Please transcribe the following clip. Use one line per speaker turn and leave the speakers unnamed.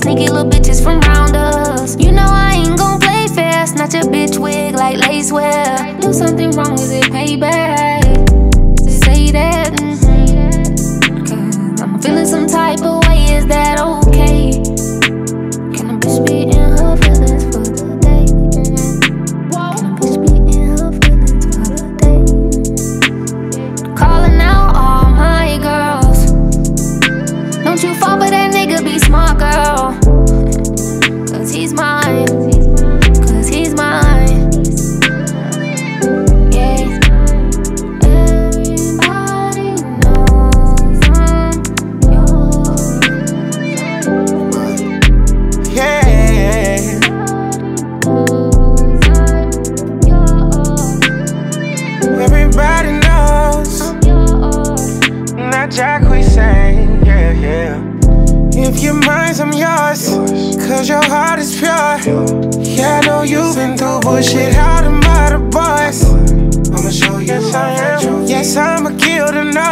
sneaky little bitches from round us. You know I ain't gon' play fair. Snatch a bitch wig like lace wear. Do something wrong, is it payback? Say that, cause I'm feeling some type of way, is that okay? Can a bitch be in her feelings for the day? Can a bitch be in her feelings for the day? Calling out all my girls. Don't you fall for that nigga, be smart, girl. Cause he's mine. Cause he's mine. Yeah. Everybody knows I'm yours.
Yeah. Everybody knows
I'm yours.
that Jack we sang, yeah, yeah. If you're mine, I'm yours, cause your heart is pure. Yeah, I know you've been through bullshit, how them other boys. I'ma show you yes I am. Yes, I'ma kill the night.